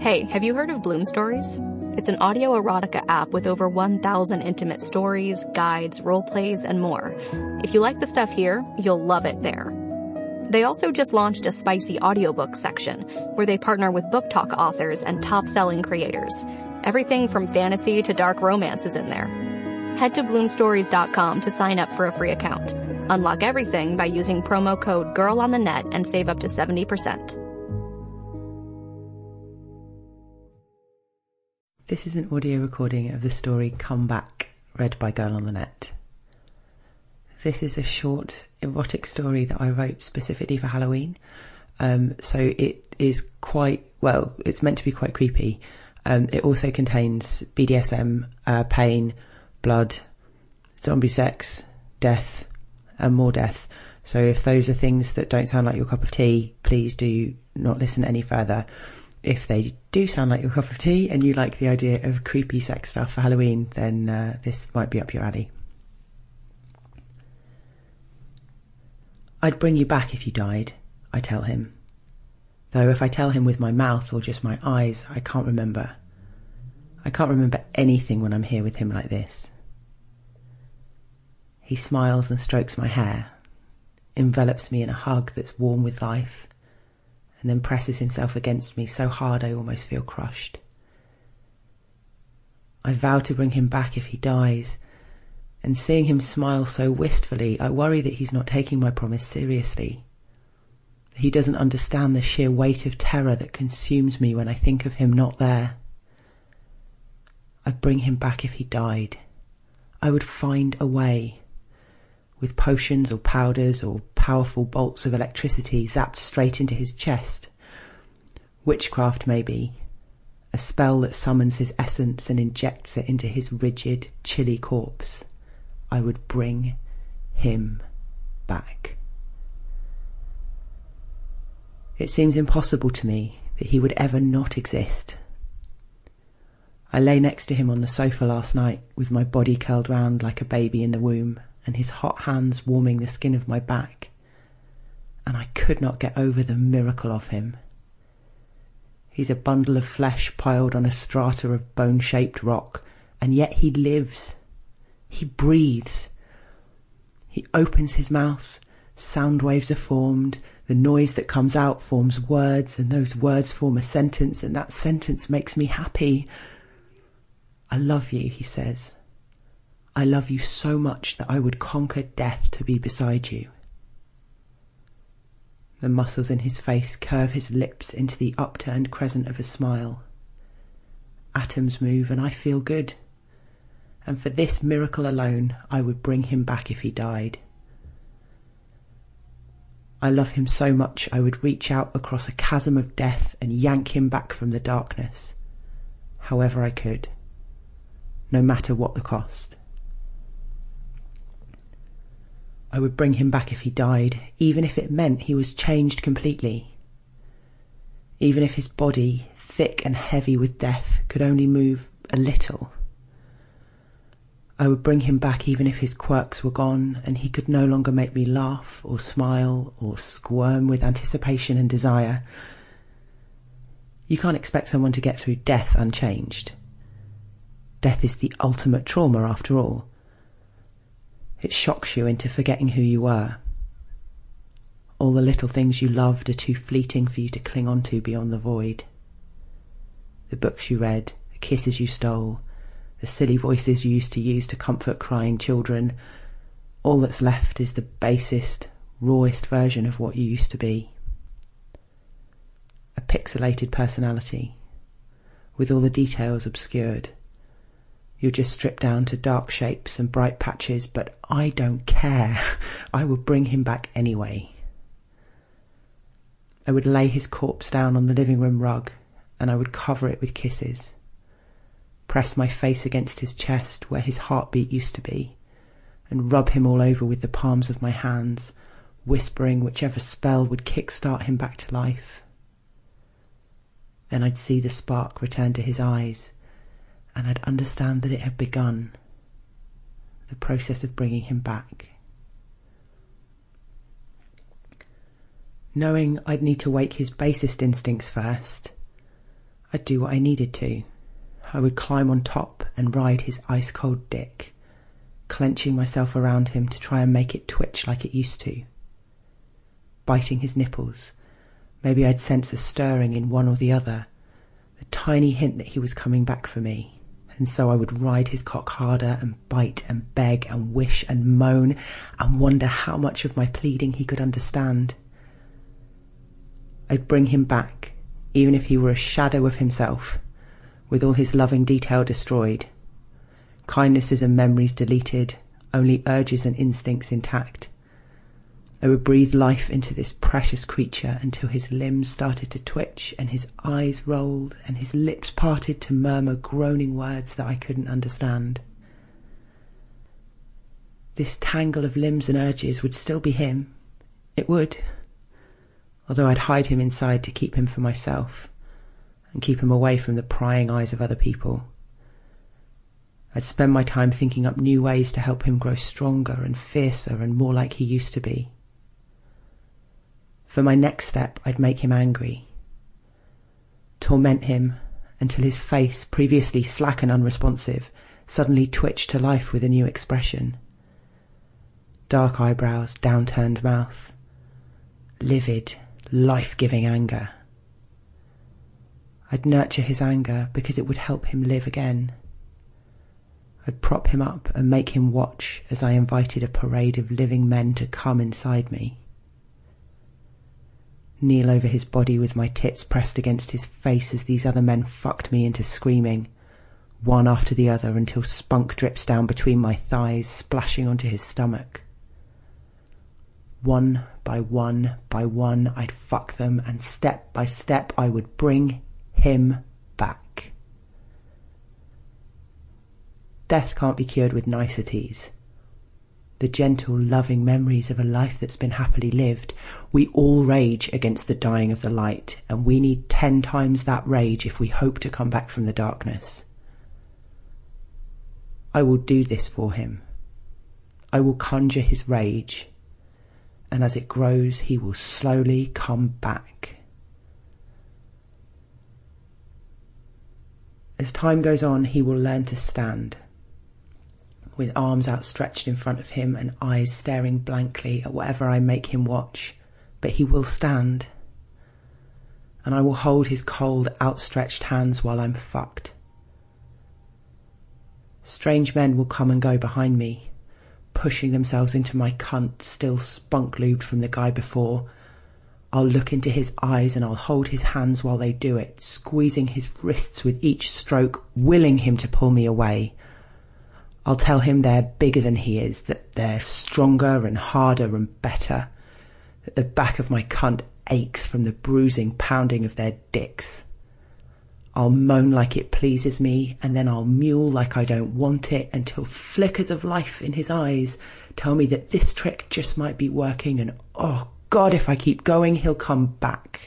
Hey, have you heard of Bloom Stories? It's an audio erotica app with over 1,000 intimate stories, guides, role plays, and more. If you like the stuff here, you'll love it there. They also just launched a spicy audiobook section where they partner with book talk authors and top-selling creators. Everything from fantasy to dark romance is in there. Head to bloomstories.com to sign up for a free account. Unlock everything by using promo code GIRLONTHENET and save up to 70%. This is an audio recording of the story Come Back, read by Girl on the Net. This is a short erotic story that I wrote specifically for Halloween. So it is it's meant to be quite creepy. It also contains BDSM, pain, blood, zombie sex, death, and more death. So if those are things that don't sound like your cup of tea, please do not listen any further. If they do sound like your cup of tea and you like the idea of creepy sex stuff for Halloween, then this might be up your alley. I'd bring you back if you died, I tell him. Though if I tell him with my mouth or just my eyes, I can't remember. I can't remember anything when I'm here with him like this. He smiles and strokes my hair, envelops me in a hug that's warm with life, and then presses himself against me so hard I almost feel crushed. I vow to bring him back if he dies, and seeing him smile so wistfully, I worry that he's not taking my promise seriously. He doesn't understand the sheer weight of terror that consumes me when I think of him not there. I'd bring him back if he died. I would find a way. With potions or powders or powerful bolts of electricity zapped straight into his chest. Witchcraft, maybe. A spell that summons his essence and injects it into his rigid, chilly corpse. I would bring him back. It seems impossible to me that he would ever not exist. I lay next to him on the sofa last night with my body curled round like a baby in the womb and his hot hands warming the skin of my back, and I could not get over the miracle of him. He's a bundle of flesh piled on a strata of bone-shaped rock, and yet he lives. He breathes. He opens his mouth, sound waves are formed, the noise that comes out forms words, and those words form a sentence, and that sentence makes me happy. I love you, he says. I love you so much that I would conquer death to be beside you. The muscles in his face curve his lips into the upturned crescent of a smile. Atoms move and I feel good. And for this miracle alone, I would bring him back if he died. I love him so much I would reach out across a chasm of death and yank him back from the darkness, however I could, no matter what the cost. I would bring him back if he died, even if it meant he was changed completely. Even if his body, thick and heavy with death, could only move a little. I would bring him back even if his quirks were gone and he could no longer make me laugh or smile or squirm with anticipation and desire. You can't expect someone to get through death unchanged. Death is the ultimate trauma after all. It shocks you into forgetting who you were. All the little things you loved are too fleeting for you to cling on to beyond the void. The books you read, the kisses you stole, the silly voices you used to use to comfort crying children. All that's left is the basest, rawest version of what you used to be. A pixelated personality, with all the details obscured. You're just stripped down to dark shapes and bright patches, but I don't care. I would bring him back anyway. I would lay his corpse down on the living room rug, and I would cover it with kisses. Press my face against his chest where his heartbeat used to be, and rub him all over with the palms of my hands, whispering whichever spell would kickstart him back to life. Then I'd see the spark return to his eyes, and I'd understand that it had begun, the process of bringing him back. Knowing I'd need to wake his basest instincts first, I'd do what I needed to. I would climb on top and ride his ice-cold dick, clenching myself around him to try and make it twitch like it used to. Biting his nipples. Maybe I'd sense a stirring in one or the other, a tiny hint that he was coming back for me, and so I would ride his cock harder and bite and beg and wish and moan and wonder how much of my pleading he could understand. I'd bring him back, even if he were a shadow of himself, with all his loving detail destroyed, kindnesses and memories deleted, only urges and instincts intact. I would breathe life into this precious creature until his limbs started to twitch and his eyes rolled and his lips parted to murmur groaning words that I couldn't understand. This tangle of limbs and urges would still be him. It would. Although I'd hide him inside to keep him for myself and keep him away from the prying eyes of other people. I'd spend my time thinking up new ways to help him grow stronger and fiercer and more like he used to be. For my next step, I'd make him angry. Torment him until his face, previously slack and unresponsive, suddenly twitched to life with a new expression. Dark eyebrows, downturned mouth. Livid, life-giving anger. I'd nurture his anger because it would help him live again. I'd prop him up and make him watch as I invited a parade of living men to come inside me. Kneel over his body with my tits pressed against his face as these other men fucked me into screaming, one after the other until spunk drips down between my thighs, splashing onto his stomach. One by one, I'd fuck them, and step by step I would bring him back. Death can't be cured with niceties. The gentle, loving memories of a life that's been happily lived. We all rage against the dying of the light, and we need 10 times that rage if we hope to come back from the darkness. I will do this for him. I will conjure his rage, and as it grows, he will slowly come back. As time goes on, he will learn to stand, with arms outstretched in front of him and eyes staring blankly at whatever I make him watch. But he will stand, and I will hold his cold, outstretched hands while I'm fucked. Strange men will come and go behind me, pushing themselves into my cunt, still spunk-lubed from the guy before. I'll look into his eyes and I'll hold his hands while they do it, squeezing his wrists with each stroke, willing him to pull me away. I'll tell him they're bigger than he is, that they're stronger and harder and better, that the back of my cunt aches from the bruising pounding of their dicks. I'll moan like it pleases me, and then I'll mewl like I don't want it until flickers of life in his eyes tell me that this trick just might be working, and oh God, if I keep going, he'll come back.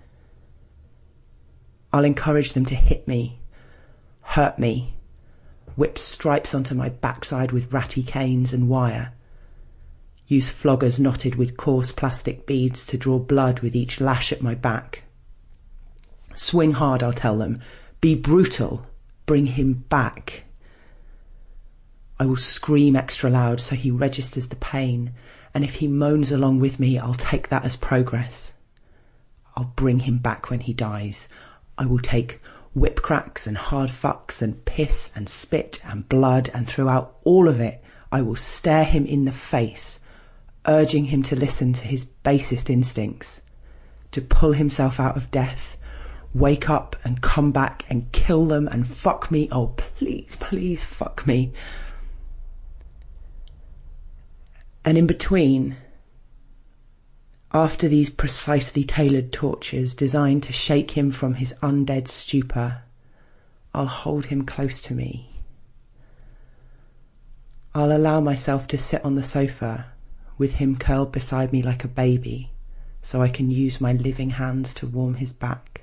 I'll encourage them to hit me, hurt me, whip stripes onto my backside with ratty canes and wire, use floggers knotted with coarse plastic beads to draw blood with each lash at my back. Swing hard, I'll tell them. Be brutal. Bring him back. I will scream extra loud so he registers the pain, and if he moans along with me, I'll take that as progress. I'll bring him back when he dies. I will take whip cracks and hard fucks and piss and spit and blood, and throughout all of it, I will stare him in the face, urging him to listen to his basest instincts, to pull himself out of death, wake up and come back and kill them and fuck me. Oh, please, please fuck me. And in between, after these precisely tailored tortures designed to shake him from his undead stupor, I'll hold him close to me. I'll allow myself to sit on the sofa with him curled beside me like a baby, so I can use my living hands to warm his back.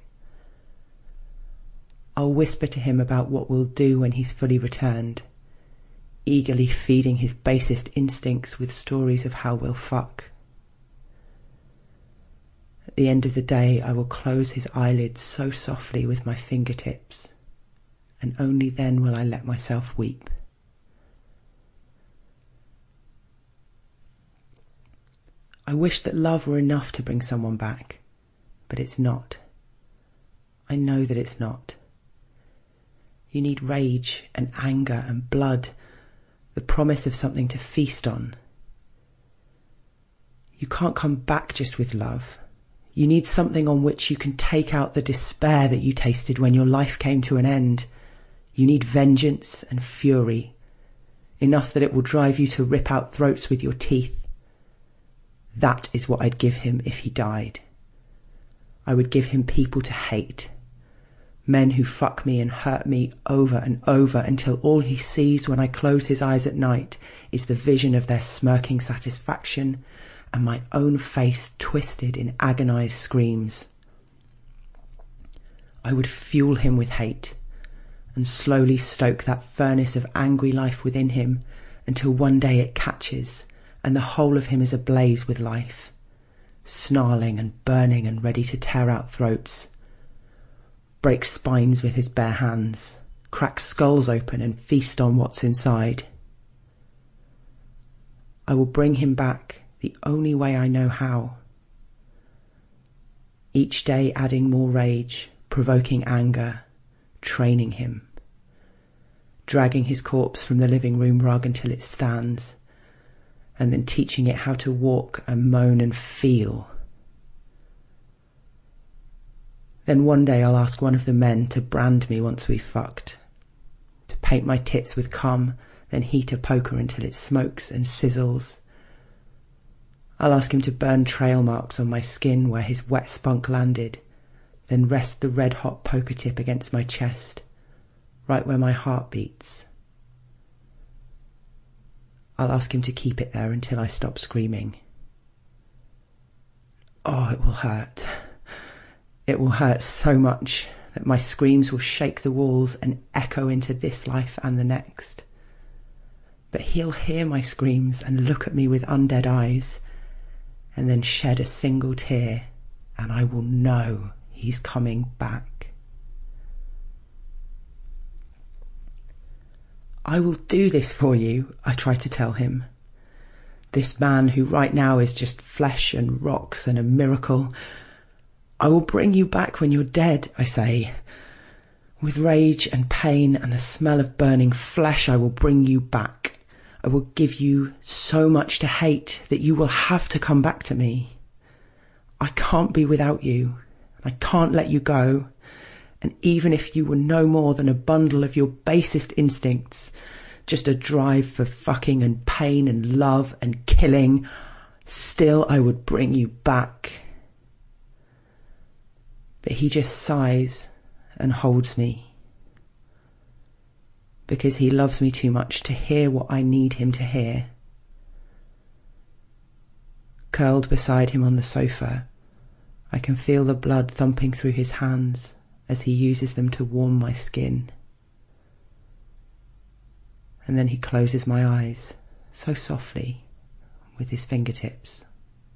I'll whisper to him about what we'll do when he's fully returned, eagerly feeding his basest instincts with stories of how we'll fuck. At the end of the day, I will close his eyelids so softly with my fingertips, and only then will I let myself weep. I wish that love were enough to bring someone back, but it's not. I know that it's not. You need rage and anger and blood, the promise of something to feast on. You can't come back just with love. You need something on which you can take out the despair that you tasted when your life came to an end. You need vengeance and fury, enough that it will drive you to rip out throats with your teeth. That is what I'd give him if he died. I would give him people to hate. Men who fuck me and hurt me over and over until all he sees when I close his eyes at night is the vision of their smirking satisfaction and my own face twisted in agonized screams. I would fuel him with hate and slowly stoke that furnace of angry life within him until one day it catches and the whole of him is ablaze with life, snarling and burning and ready to tear out throats, break spines with his bare hands, crack skulls open and feast on what's inside. I will bring him back the only way I know how. Each day adding more rage, provoking anger, training him, dragging his corpse from the living room rug until it stands, and then teaching it how to walk and moan and feel. Then one day I'll ask one of the men to brand me once we've fucked, to paint my tits with cum, then heat a poker until it smokes and sizzles. I'll ask him to burn trail marks on my skin where his wet spunk landed, then rest the red-hot poker tip against my chest, right where my heart beats. I'll ask him to keep it there until I stop screaming. Oh, it will hurt. It will hurt so much that my screams will shake the walls and echo into this life and the next. But he'll hear my screams and look at me with undead eyes, and then shed a single tear, and I will know he's coming back. I will do this for you, I try to tell him. This man who right now is just flesh and rocks and a miracle. I will bring you back when you're dead, I say. With rage and pain and the smell of burning flesh, I will bring you back. I will give you so much to hate that you will have to come back to me. I can't be without you. I can't let you go. And even if you were no more than a bundle of your basest instincts, just a drive for fucking and pain and love and killing, still I would bring you back. But he just sighs and holds me, because he loves me too much to hear what I need him to hear. Curled beside him on the sofa, I can feel the blood thumping through his hands as he uses them to warm my skin. And then he closes my eyes, so softly, with his fingertips.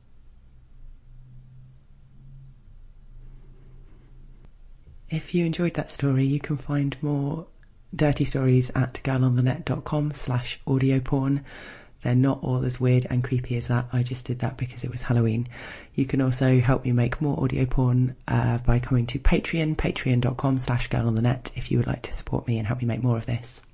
If you enjoyed that story, you can find more dirty stories at girlonthenet.com/audioporn. They're not all as weird and creepy as that. I just did that because it was Halloween. You can also help me make more audio porn by coming to Patreon, patreon.com/girlonthenet if you would like to support me and help me make more of this.